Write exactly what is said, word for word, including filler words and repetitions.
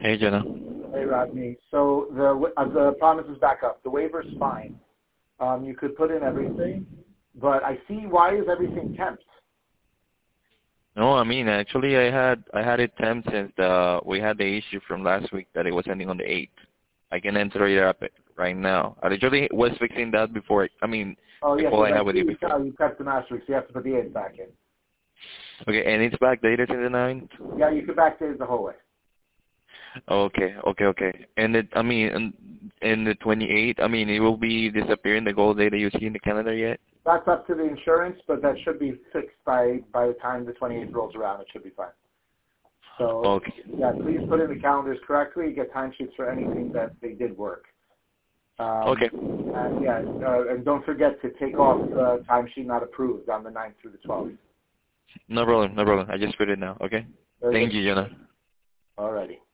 Hey, Jenna. Hey, Rodney. So the uh, the promise is back up. The waiver's fine. Um, you could put in everything, but I see why is everything temped? No, I mean actually I had I had it temp since the we had the issue from last week that it was ending on the eighth. I can enter it up right now. I literally was fixing that before. I mean, Oh, the yes, call I I had with see you you, before. you kept the master week, so you have to put the eighth back in. Okay, and it's backdated to the ninth. Yeah, you could backdate it the whole way. Okay, okay, okay. And it, I mean, and, and the twenty-eighth, I mean, it will be disappearing the gold data you see in the calendar yet? That's up to the insurance, but that should be fixed by, by the time the twenty-eighth rolls around. It should be fine. So, Okay. yeah, please put in the calendars correctly. Get timesheets for anything that they did work. Um, Okay. And, yeah, uh, and don't forget to take off the timesheet not approved on the ninth through the twelfth. No problem, no problem. I just put it now, okay? Very Thank good. you, Jonah. Alrighty.